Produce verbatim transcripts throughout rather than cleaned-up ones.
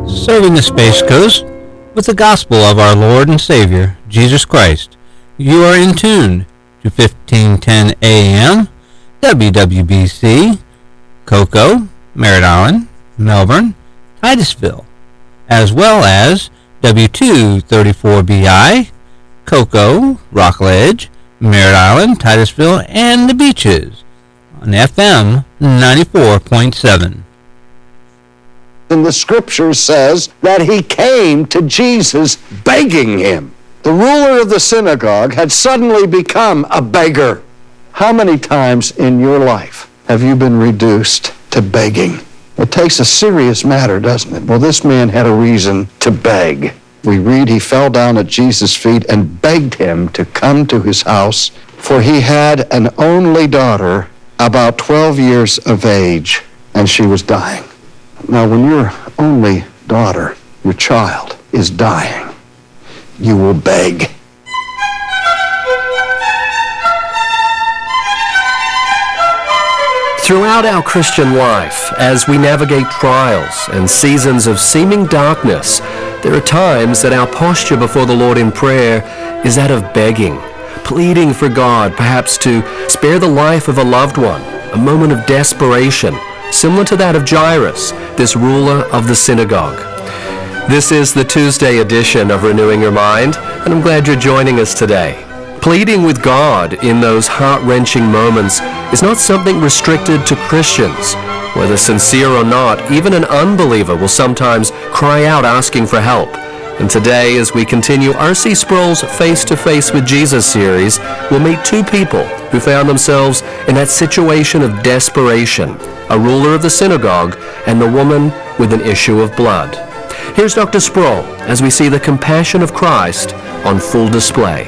Serving the Space Coast with the gospel of our Lord and Savior, Jesus Christ. You are in tune to fifteen ten A M, W W B C, Cocoa, Merritt Island, Melbourne, Titusville, as well as W two thirty-four B I, Cocoa, Rockledge, Merritt Island, Titusville, and the Beaches on F M ninety-four point seven. And the scripture says that he came to Jesus begging him. The ruler of the synagogue had suddenly become a beggar. How many times in your life have you been reduced to begging? It takes a serious matter, doesn't it? Well, this man had a reason to beg. We read he fell down at Jesus' feet and begged him to come to his house, for he had an only daughter, about twelve years of age, and she was dying. Now, when your only daughter, your child, is dying, you will beg. Throughout our Christian life, as we navigate trials and seasons of seeming darkness, there are times that our posture before the Lord in prayer is that of begging, pleading for God perhaps to spare the life of a loved one, a moment of desperation, similar to that of Jairus, this ruler of the synagogue. This is the Tuesday edition of Renewing Your Mind, and I'm glad you're joining us today. Pleading with God in those heart-wrenching moments is not something restricted to Christians. Whether sincere or not, even an unbeliever will sometimes cry out asking for help. And today, as we continue R C Sproul's Face to Face with Jesus series, we'll meet two people who found themselves in that situation of desperation, a ruler of the synagogue and the woman with an issue of blood. Here's Doctor Sproul as we see the compassion of Christ on full display.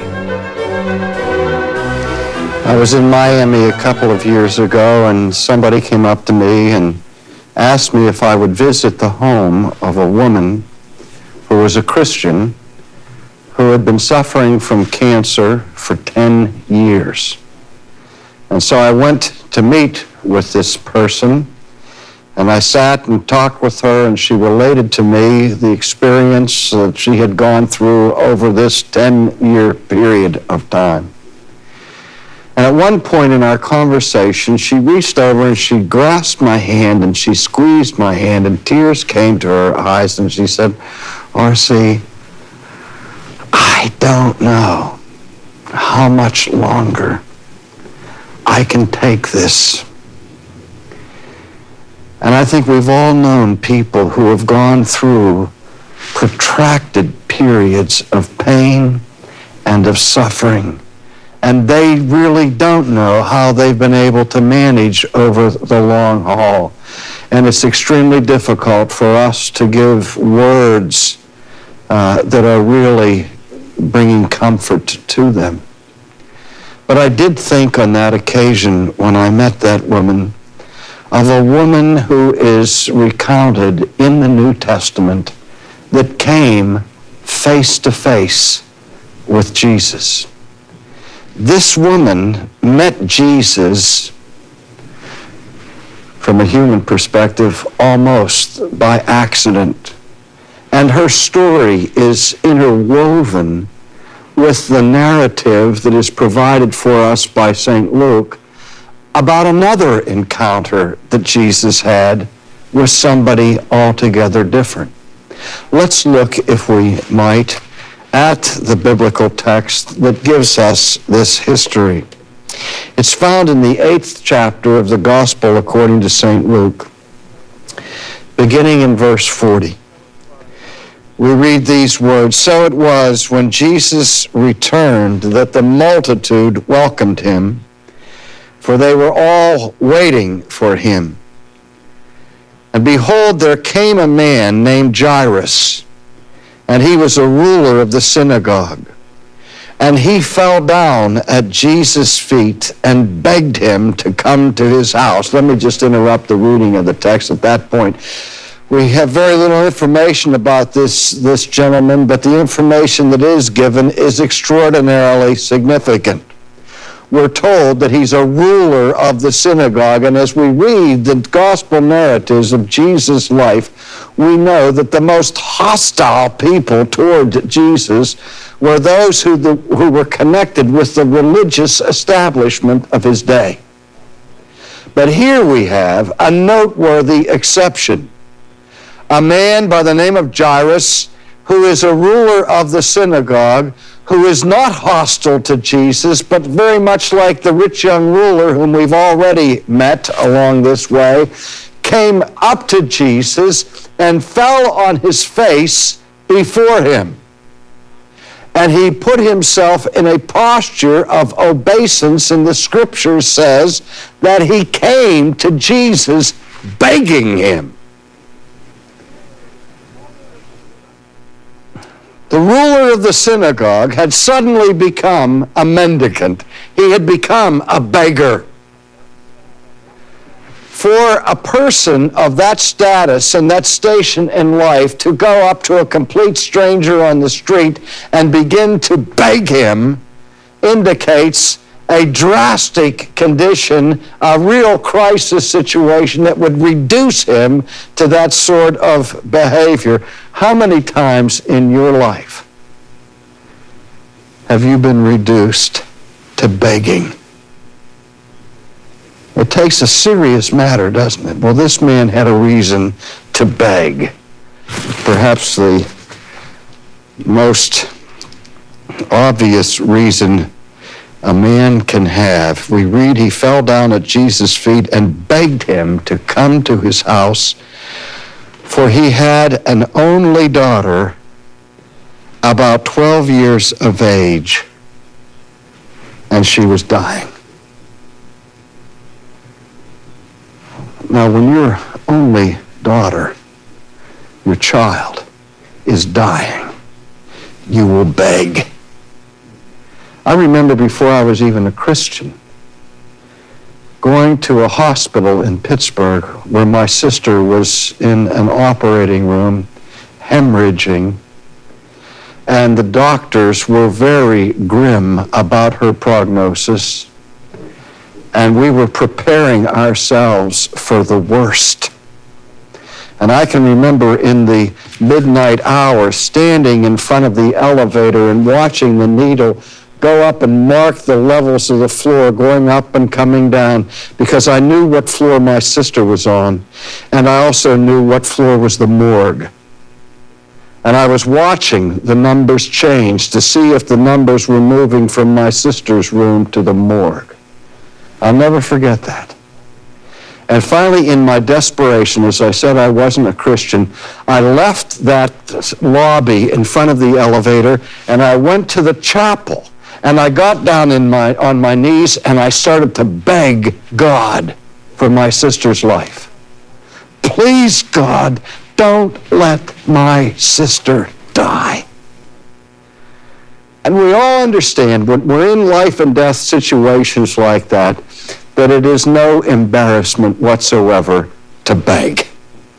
I was in Miami a couple of years ago, and somebody came up to me and asked me if I would visit the home of a woman who was a Christian who had been suffering from cancer for ten years. And so I went to meet with this person, and I sat and talked with her, and she related to me the experience that she had gone through over this ten-year period of time. And at one point in our conversation, she reached over and she grasped my hand and she squeezed my hand, and tears came to her eyes, and she said, R C, I don't know how much longer I can take this. And I think we've all known people who have gone through protracted periods of pain and of suffering, and they really don't know how they've been able to manage over the long haul. And it's extremely difficult for us to give words uh, that are really bringing comfort to them. But I did think on that occasion when I met that woman of a woman who is recounted in the New Testament that came face to face with Jesus. This woman met Jesus, from a human perspective, almost by accident. And her story is interwoven with the narrative that is provided for us by Saint Luke about another encounter that Jesus had with somebody altogether different. Let's look, if we might, at the biblical text that gives us this history. It's found in the eighth chapter of the Gospel according to Saint Luke, beginning in verse forty. We read these words, "So it was when Jesus returned that the multitude welcomed him, for they were all waiting for him. And behold, there came a man named Jairus, and he was a ruler of the synagogue. And he fell down at Jesus' feet and begged him to come to his house." Let me just interrupt the reading of the text at that point. We have very little information about this, this gentleman, but the information that is given is extraordinarily significant. we're told that he's a ruler of the synagogue. And as we read the gospel narratives of Jesus' life, we know that the most hostile people toward Jesus were those who, the, who were connected with the religious establishment of his day. But here we have a noteworthy exception. A man by the name of Jairus, who is a ruler of the synagogue, who is not hostile to Jesus, but very much like the rich young ruler whom we've already met along this way, came up to Jesus and fell on his face before him. And he put himself in a posture of obeisance, and the scripture says that he came to Jesus begging him. The ruler of the synagogue had suddenly become a mendicant. He had become a beggar. For a person of that status and that station in life to go up to a complete stranger on the street and begin to beg him indicates a drastic condition, a real crisis situation that would reduce him to that sort of behavior. How many times in your life have you been reduced to begging? It takes a serious matter, doesn't it? Well, this man had a reason to beg. Perhaps the most obvious reason a man can have. We read he fell down at Jesus' feet and begged him to come to his house, for he had an only daughter about twelve years of age, and she was dying. Now, when your only daughter, your child, is dying, you will beg. I remember before I was even a Christian, going to a hospital in Pittsburgh where my sister was in an operating room, hemorrhaging, and the doctors were very grim about her prognosis, and we were preparing ourselves for the worst. And I can remember in the midnight hour standing in front of the elevator and watching the needle go up and mark the levels of the floor, going up and coming down, because I knew what floor my sister was on, and I also knew what floor was the morgue. And I was watching the numbers change to see if the numbers were moving from my sister's room to the morgue. I'll never forget that. And finally, in my desperation, as I said I wasn't a Christian, I left that lobby in front of the elevator, and I went to the chapel. And I got down in my, on my knees, and I started to beg God for my sister's life. Please, God, don't let my sister die. And we all understand when we're in life and death situations like that, that it is no embarrassment whatsoever to beg.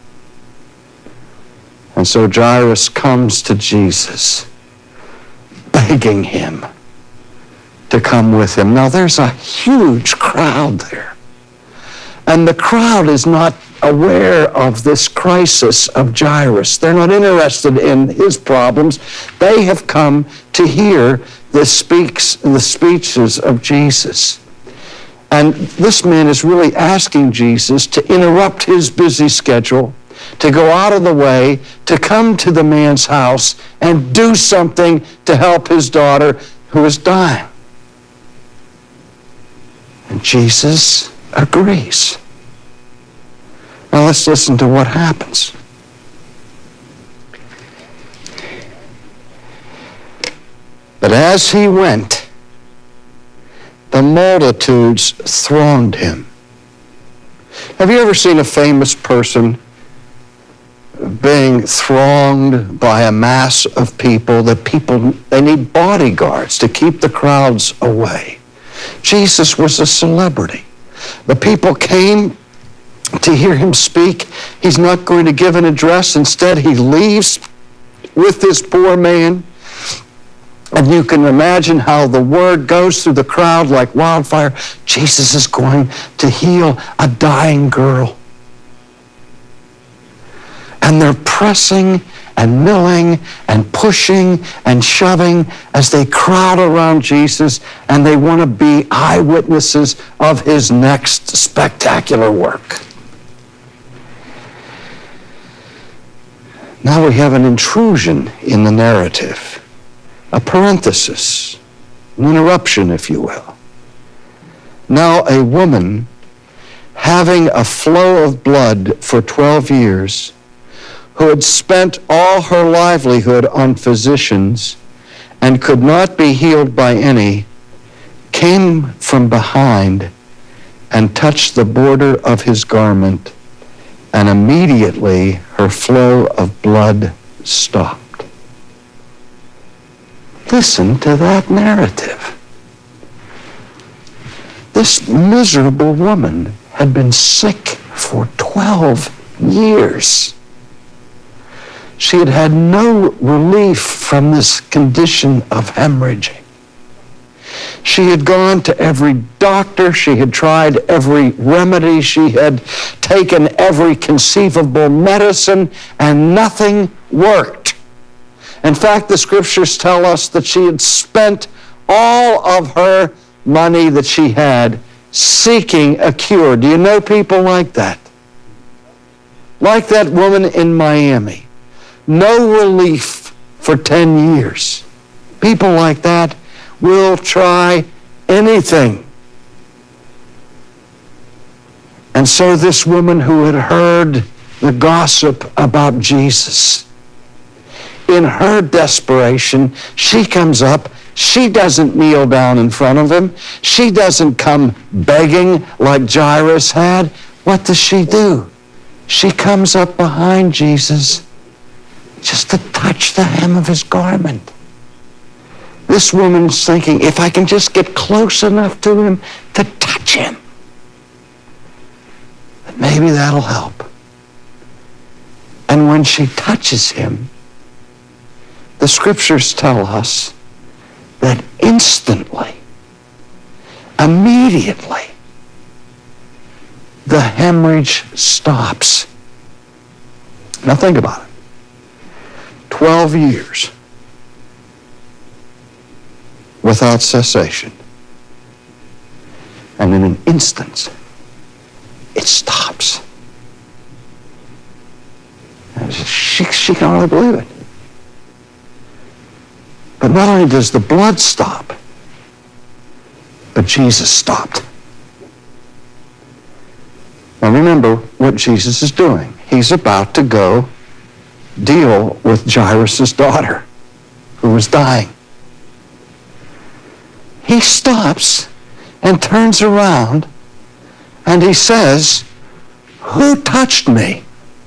And so Jairus comes to Jesus, begging him to come with him. Now, there's a huge crowd there. And the crowd is not aware of this crisis of Jairus. They're not interested in his problems. They have come to hear the, speaks, the speeches of Jesus. And this man is really asking Jesus to interrupt his busy schedule, to go out of the way, to come to the man's house and do something to help his daughter who is dying. And Jesus agrees. Now let's listen to what happens. But as he went, the multitudes thronged him. Have you ever seen a famous person being thronged by a mass of people? That people, they need bodyguards to keep the crowds away. Jesus was a celebrity. The people came to hear him speak. He's not going to give an address. Instead, he leaves with this poor man. And you can imagine how the word goes through the crowd like wildfire. Jesus is going to heal a dying girl. And they're pressing and milling and pushing and shoving as they crowd around Jesus, and they want to be eyewitnesses of his next spectacular work. Now we have an intrusion in the narrative, a parenthesis, an interruption, if you will. Now a woman having a flow of blood for twelve years, who had spent all her livelihood on physicians and could not be healed by any, came from behind and touched the border of his garment, and immediately her flow of blood stopped. Listen to that narrative. This miserable woman had been sick for twelve years. She had had no relief from this condition of hemorrhaging. She had gone to every doctor. She had tried every remedy. She had taken every conceivable medicine, and nothing worked. In fact, the scriptures tell us that she had spent all of her money that she had seeking a cure. Do you know people like that? Like that woman in Miami. No relief for ten years. People like that will try anything. And so this woman who had heard the gossip about Jesus, in her desperation, she comes up. She doesn't kneel down in front of him. She doesn't come begging like Jairus had. What does she do? She comes up behind Jesus just to touch the hem of his garment. This woman's thinking, if I can just get close enough to him to touch him, maybe that'll help. And when she touches him, the scriptures tell us that instantly, immediately, the hemorrhage stops. Now think about it. Twelve years without cessation. And in an instant, it stops. And she, she can hardly believe it. But not only does the blood stop, but Jesus stopped. Now remember what Jesus is doing. He's about to go deal with Jairus' daughter, who was dying. He stops and turns around and he says, "Who touched me?"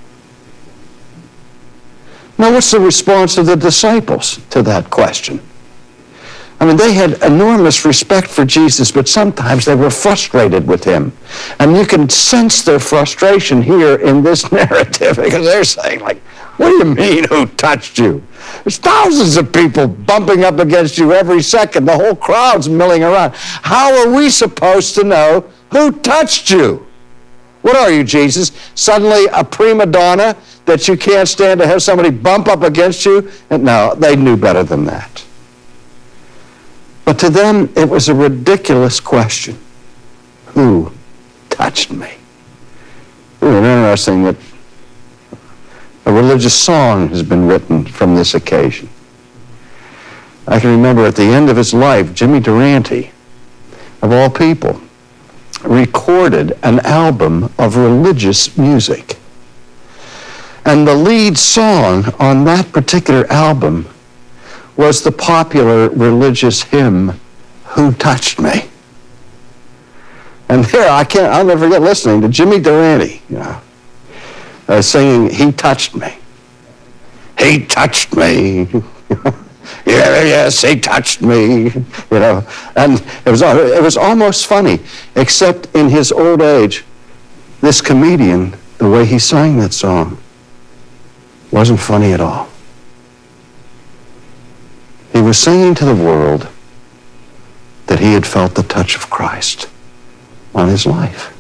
Now, what's the response of the disciples to that question? I mean, they had enormous respect for Jesus, but sometimes they were frustrated with him. And you can sense their frustration here in this narrative, because they're saying, like, what do you mean, who touched you? There's thousands of people bumping up against you every second. The whole crowd's milling around. How are we supposed to know who touched you? What are you, Jesus? Suddenly a prima donna that you can't stand to have somebody bump up against you? And no, they knew better than that. But to them, it was a ridiculous question. Who touched me? It's interesting that a religious song has been written from this occasion. I can remember at the end of his life, Jimmy Durante, of all people, recorded an album of religious music. And the lead song on that particular album was the popular religious hymn, "Who Touched Me?" And there, I can't, I'll never forget listening to Jimmy Durante, you know, uh, singing, "He touched me. He touched me." Yeah, yes, he touched me, you know. And it was, it was almost funny, except in his old age, this comedian, the way he sang that song, wasn't funny at all. He He was saying to the world that he had felt the touch of Christ on his life.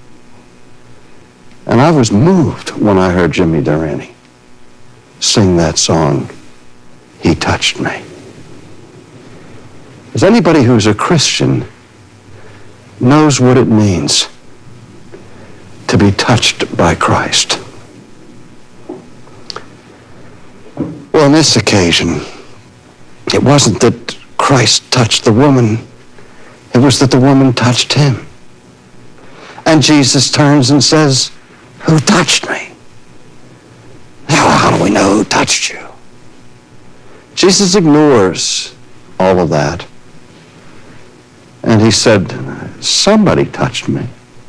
And I was moved when I heard Jimmy Durante sing that song, He Touched Me. As anybody who's a Christian knows what it means to be touched by Christ. Well, on this occasion, it wasn't that Christ touched the woman, it was that the woman touched him. And Jesus turns and says, "Who touched me?" Now, how do we know who touched you? Jesus ignores all of that. And he said, somebody touched me.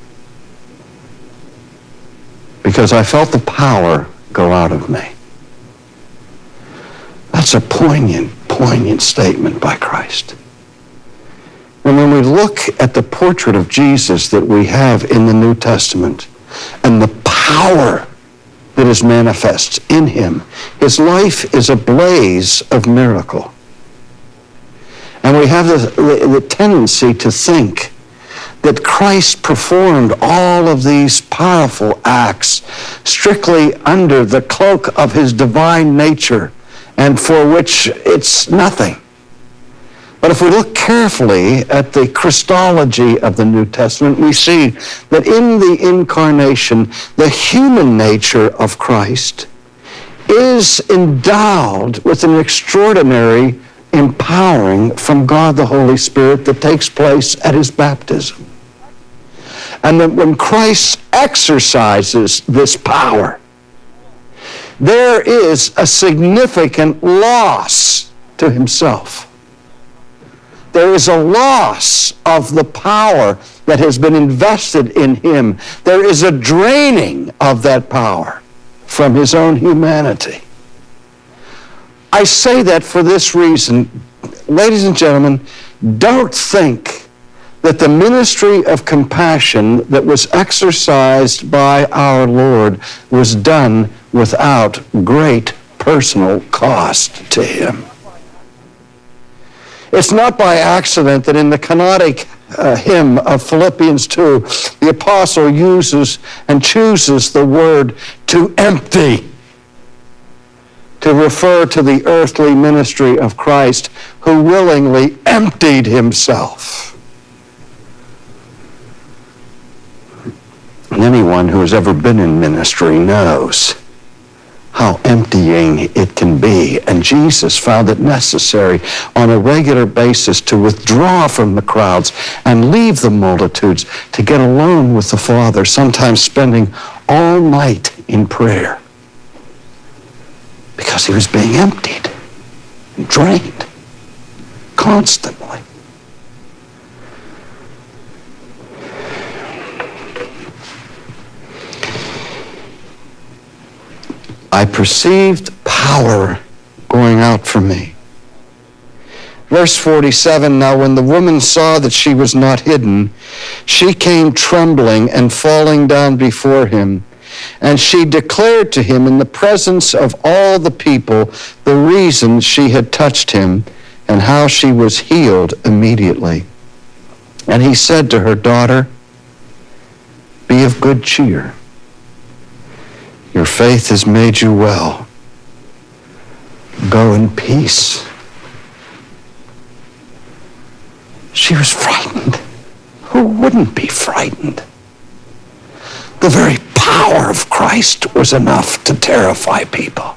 Because I felt the power go out of me. That's a poignant, poignant statement by Christ. And when we look at the portrait of Jesus that we have in the New Testament and the power that is manifest in him, his life is a blaze of miracle. And we have the, the, the tendency to think that Christ performed all of these powerful acts strictly under the cloak of his divine nature, and for which it's nothing. But if we look carefully at the Christology of the New Testament, we see that in the incarnation, the human nature of Christ is endowed with an extraordinary empowering from God the Holy Spirit that takes place at his baptism. And that when Christ exercises this power, there is a significant loss to himself. There is a loss of the power that has been invested in him. There is a draining of that power from his own humanity. I say that for this reason. Ladies and gentlemen, don't think that the ministry of compassion that was exercised by our Lord was done without great personal cost to him. It's not by accident that in the canonic uh, hymn of Philippians two, the apostle uses and chooses the word to empty to refer to the earthly ministry of Christ, who willingly emptied himself. And anyone who has ever been in ministry knows how emptying it can be. And Jesus found it necessary on a regular basis to withdraw from the crowds and leave the multitudes to get alone with the Father, sometimes spending all night in prayer, because he was being emptied and drained constantly. I perceived power going out from me. Verse forty-seven, now when the woman saw that she was not hidden, she came trembling and falling down before him. And she declared to him in the presence of all the people the reason she had touched him and how she was healed immediately. And he said to her, daughter, be of good cheer. Your faith has made you well. Go in peace. She was frightened. Who wouldn't be frightened? The very power of Christ was enough to terrify people.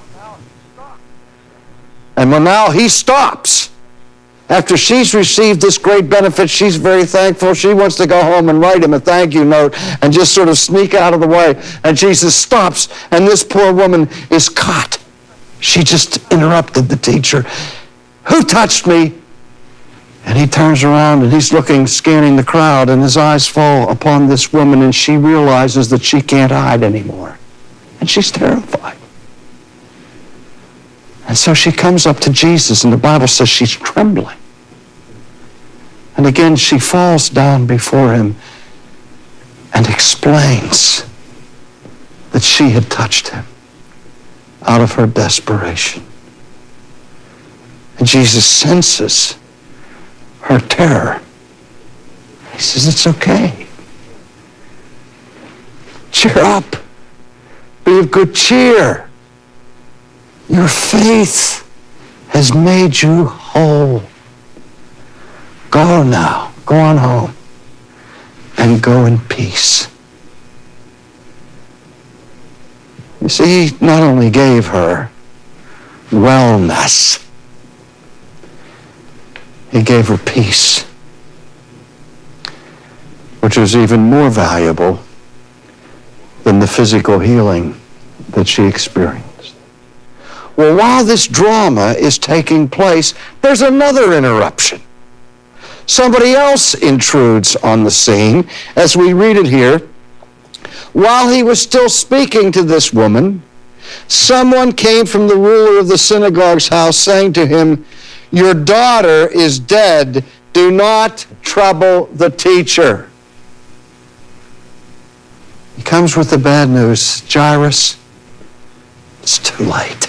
And when now he stops, after she's received this great benefit, she's very thankful. She wants to go home and write him a thank you note and just sort of sneak out of the way. And Jesus stops, and this poor woman is caught. She just interrupted the teacher. Who touched me? And he turns around and he's looking, scanning the crowd, and his eyes fall upon this woman, and she realizes that she can't hide anymore. And she's terrified. And so she comes up to Jesus, and the Bible says she's trembling. And again, she falls down before him and explains that she had touched him out of her desperation. And Jesus senses her terror. He says, it's okay. Cheer up. Be of good cheer. Your faith has made you whole. Go now. Go on home. And go in peace. You see, he not only gave her wellness, he gave her peace, which was even more valuable than the physical healing that she experienced. Well, while this drama is taking place, there's another interruption. Somebody else intrudes on the scene. As we read it here, while he was still speaking to this woman, someone came from the ruler of the synagogue's house, saying to him, your daughter is dead. Do not trouble the teacher. He comes with the bad news. Jairus, it's too late.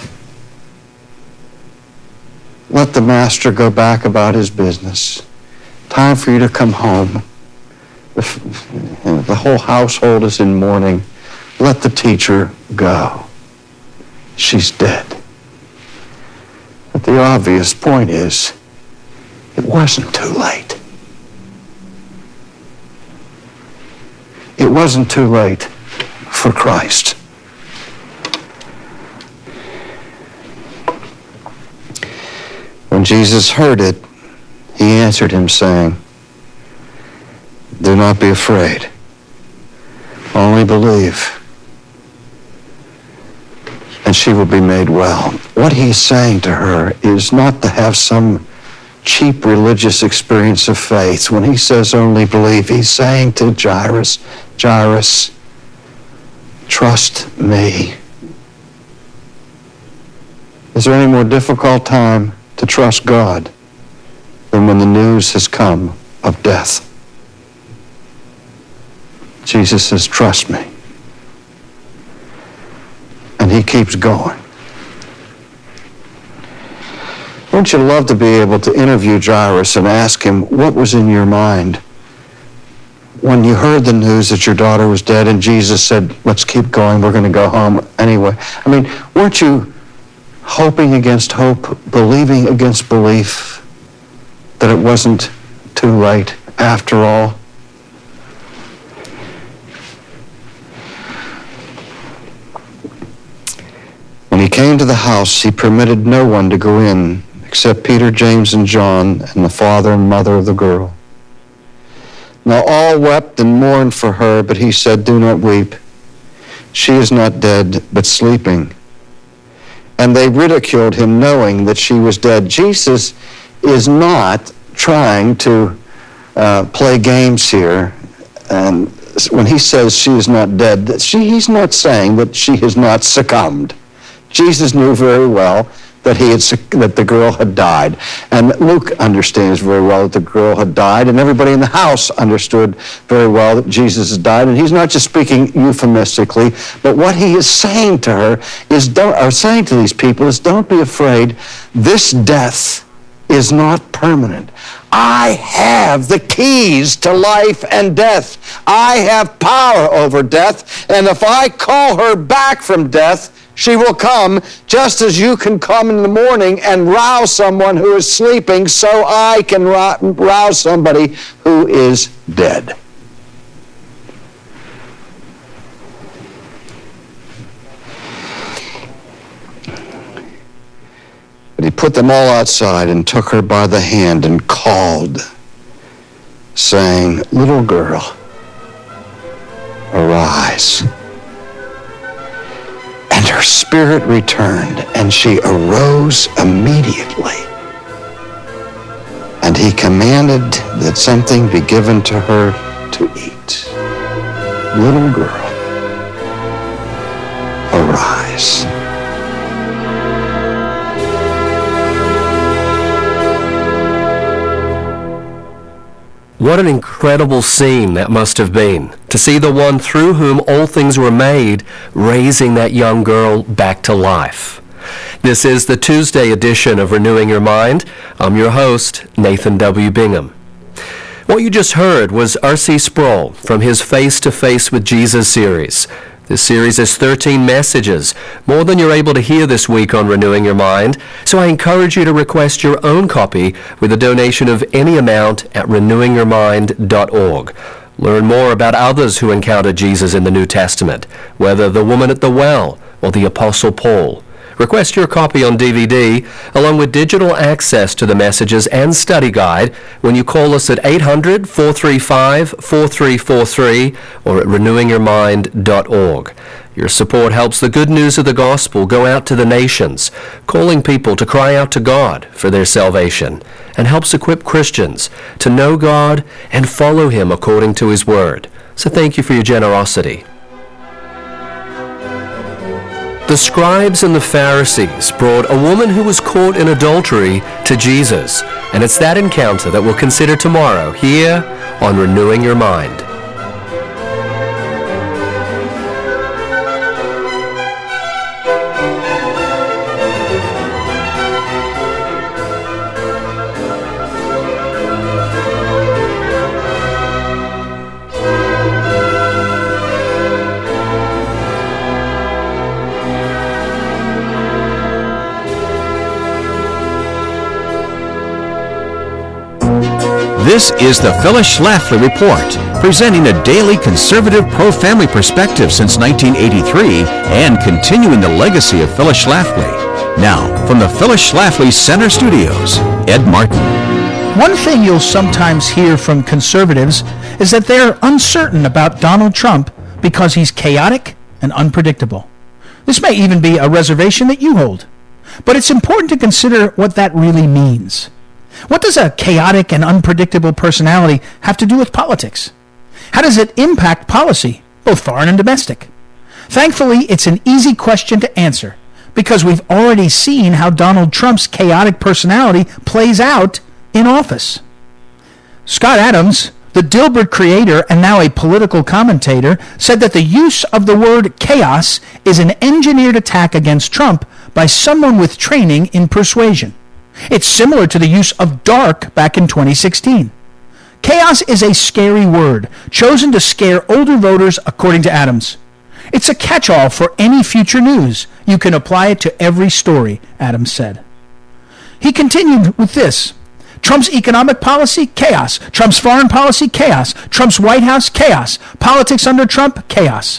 Let the master go back about his business. Time for you to come home. The, the whole household is in mourning. Let the teacher go. She's dead. But the obvious point is, it wasn't too late. It wasn't too late for Christ. When Jesus heard it, he answered him, saying, do not be afraid. Only believe, and she will be made well. What he's saying to her is not to have some cheap religious experience of faith. When he says only believe, he's saying to Jairus, Jairus, trust me. Is there any more difficult time to trust God than when the news has come of death? Jesus says, trust me. And he keeps going. Wouldn't you love to be able to interview Jairus and ask him, what was in your mind when you heard the news that your daughter was dead and Jesus said, let's keep going, we're going to go home anyway? I mean, weren't you hoping against hope, believing against belief that it wasn't too late after all? When he came to the house, he permitted no one to go in except Peter, James, and John, and the father and mother of the girl. Now all wept and mourned for her, but he said, do not weep. She is not dead, but sleeping. And they ridiculed him, knowing that she was dead. Jesus is not trying to uh, play games here. And when he says she is not dead, she, he's not saying that she has not succumbed. Jesus knew very well that he had that the girl had died. And Luke understands very well that the girl had died, and everybody in the house understood very well that Jesus had died. And he's not just speaking euphemistically, but what he is saying to her is, don't, or saying to these people is, don't be afraid. This death is not permanent. I have the keys to life and death. I have power over death, and if I call her back from death, she will come, just as you can come in the morning and rouse someone who is sleeping, so I can rouse somebody who is dead. But he put them all outside and took her by the hand and called, saying, little girl, arise. And her spirit returned, and she arose immediately. And he commanded that something be given to her to eat. Little girl, arise. What an incredible scene that must have been, to see the one through whom all things were made raising that young girl back to life. This is the Tuesday edition of Renewing Your Mind. I'm your host, Nathan W. Bingham. What you just heard was R C Sproul from his Face to Face with Jesus series. This series is thirteen messages, more than you're able to hear this week on Renewing Your Mind, so I encourage you to request your own copy with a donation of any amount at renewing your mind dot org. Learn more about others who encountered Jesus in the New Testament, whether the woman at the well or the Apostle Paul. Request your copy on D V D, along with digital access to the messages and study guide when you call us at eight hundred, four three five, four three four three or at renewing your mind dot org. Your support helps the good news of the gospel go out to the nations, calling people to cry out to God for their salvation, and helps equip Christians to know God and follow Him according to His Word. So thank you for your generosity. The scribes and the Pharisees brought a woman who was caught in adultery to Jesus, and it's that encounter that we'll consider tomorrow here on Renewing Your Mind. This is the Phyllis Schlafly Report, presenting a daily conservative pro-family perspective since nineteen eighty-three and continuing the legacy of Phyllis Schlafly. Now, from the Phyllis Schlafly Center Studios, Ed Martin. One thing you'll sometimes hear from conservatives is that they're uncertain about Donald Trump because he's chaotic and unpredictable. This may even be a reservation that you hold. But it's important to consider what that really means. What does a chaotic and unpredictable personality have to do with politics? How does it impact policy, both foreign and domestic? Thankfully, it's an easy question to answer because we've already seen how Donald Trump's chaotic personality plays out in office. Scott Adams, the Dilbert creator and now a political commentator, said that the use of the word chaos is an engineered attack against Trump by someone with training in persuasion. It's similar to the use of dark back in twenty sixteen. Chaos is a scary word, chosen to scare older voters, according to Adams. It's a catch-all for any future news. You can apply it to every story, Adams said. He continued with this. Trump's economic policy, chaos. Trump's foreign policy, chaos. Trump's White House, chaos. Politics under Trump, chaos.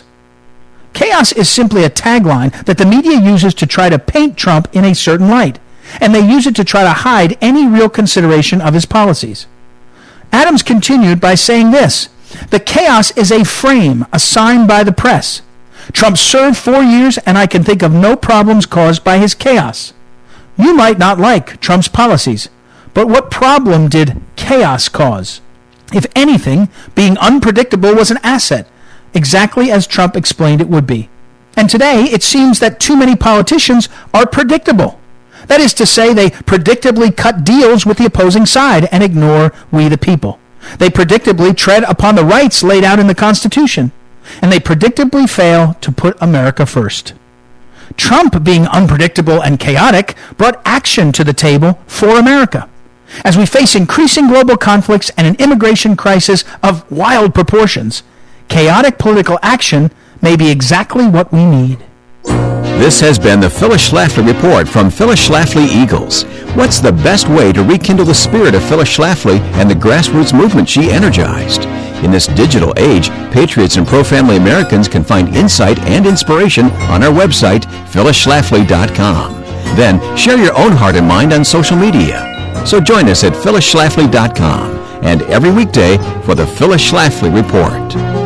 Chaos is simply a tagline that the media uses to try to paint Trump in a certain light, and they use it to try to hide any real consideration of his policies. Adams continued by saying this, the chaos is a frame assigned by the press. Trump served four years, and I can think of no problems caused by his chaos. You might not like Trump's policies, but what problem did chaos cause? If anything, being unpredictable was an asset, exactly as Trump explained it would be. And today, it seems that too many politicians are predictable. That is to say, they predictably cut deals with the opposing side and ignore we the people. They predictably tread upon the rights laid out in the Constitution. And they predictably fail to put America first. Trump, being unpredictable and chaotic, brought action to the table for America. As we face increasing global conflicts and an immigration crisis of wild proportions, chaotic political action may be exactly what we need. This has been the Phyllis Schlafly Report from Phyllis Schlafly Eagles. What's the best way to rekindle the spirit of Phyllis Schlafly and the grassroots movement she energized? In this digital age, patriots and pro-family Americans can find insight and inspiration on our website, phyllis schlafly dot com. Then, share your own heart and mind on social media. So join us at phyllis schlafly dot com and every weekday for the Phyllis Schlafly Report.